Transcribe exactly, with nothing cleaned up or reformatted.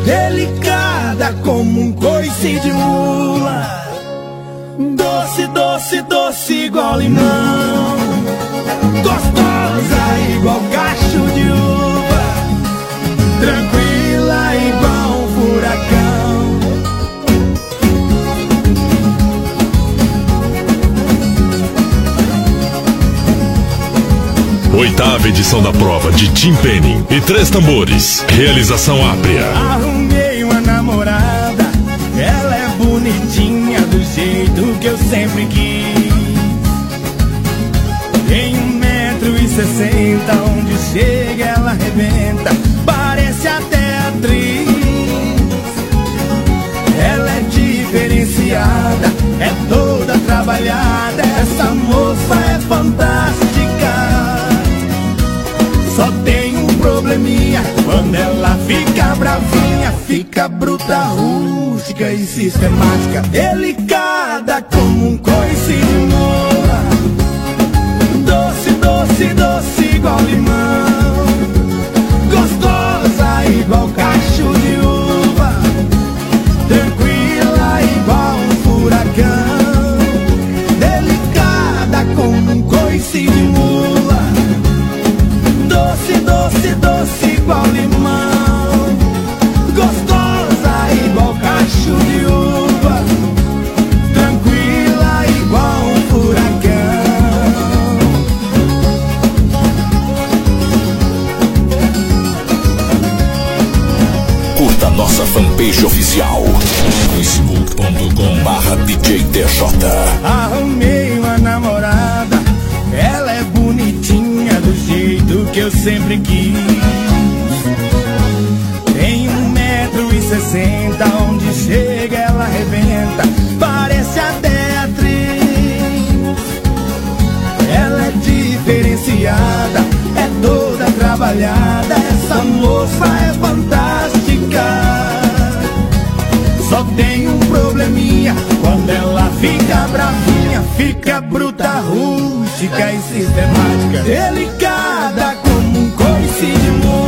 delicada como um coice de mula, doce, doce, doce igual limão, gostosa igual cacho de uva, tranquila igual um furacão. Oitava edição da prova de Tim Penning e Três Tambores. Realização Apria. Arrumei uma namorada, ela é bonitinha do jeito que eu sempre quis. Tem um metro e sessenta, onde chega ela arrebenta, parece até atriz. Ela é diferenciada, é toda trabalhada, essa moça é fantástica. Só tem um probleminha, quando ela fica bravinha, fica bruta, rústica e sistemática, delicada como um coice de mola, doce, doce, doce igual limão, gostosa igual cacho de uva, tranquila igual um furacão, delicada como um coice de mula, doce, doce, doce igual limão, gostosa igual cacho de uva, tranquila igual um furacão. Curta nossa fanpage oficial, facebook ponto com barra D J T J. Arrumei uma namorada, ela é bonitinha do jeito que eu sempre quis. Tem um metro e sessenta, onde chega ela arrebenta, parece até atriz. Ela é diferenciada, é toda trabalhada, essa moça é fantástica. Só tem um probleminha, quando ela fica bravinha, fica bruta, rústica e sistemática, delicada como um coice de mula,